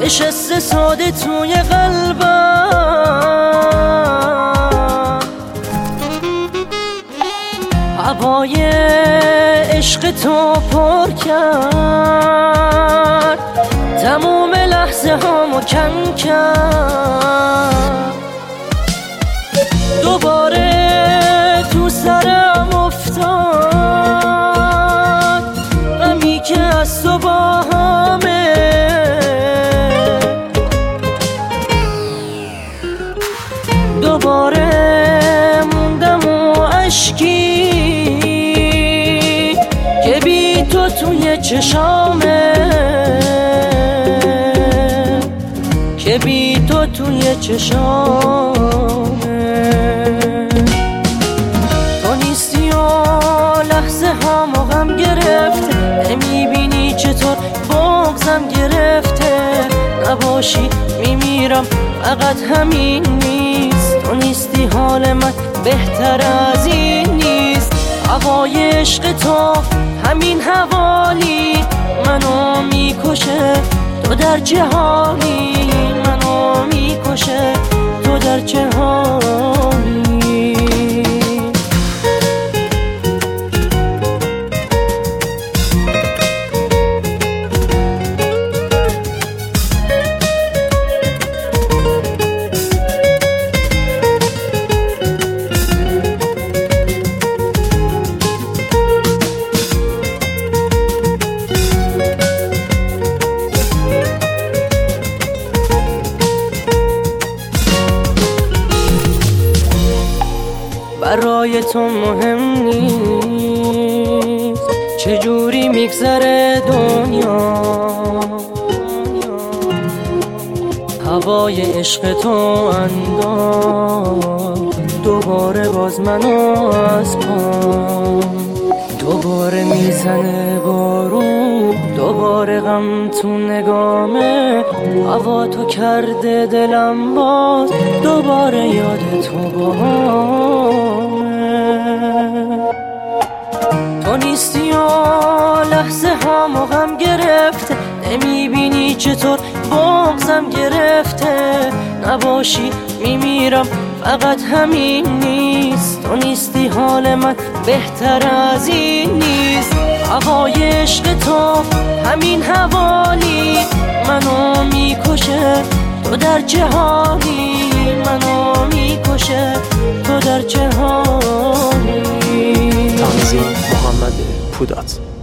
نشسته ساده توی قلبم، هوای عشق تو پر کرد، تموم لحظه هامو کم کرد. دوباره تو سرم افتاد غمی که از تو با همه، دوباره موندم و اشکی که بی تو توی چشامه، که بی تو توی چشامه. تو نیستی و لحظه هامو غم گرفته، نمیبینی چطور بغضم گرفته. نباشی میمیرم فقط همین نیست، تو نیستی حال من بهتر از این نیست. هوای عشق تو همین حوالی منو میکشه، تو در چه حالی؟ منو میکشه، تو در چه حالی؟ برای تو مهم نیست چجوری میگذره دنیا، هوای عشق تو انداخت دوباره باز منو از پا. دوباره میزنه بارون، دوباره غم تو نگامه، هوا تو کرده دلم باز دوباره یاد تو باهامه. تو نیستی و لحظه هامو غم گرفته، نمیبینی چطور بغضم گرفته. نباشی میمیرم فقط همین نیست، تو نیستی حال من بهتر از این نیست. هوای عشق تو همین حوالی منو میکشه، تو در چه حالی؟ منو میکشه، تو در چه حالی؟ تنظیم محمد پوداد.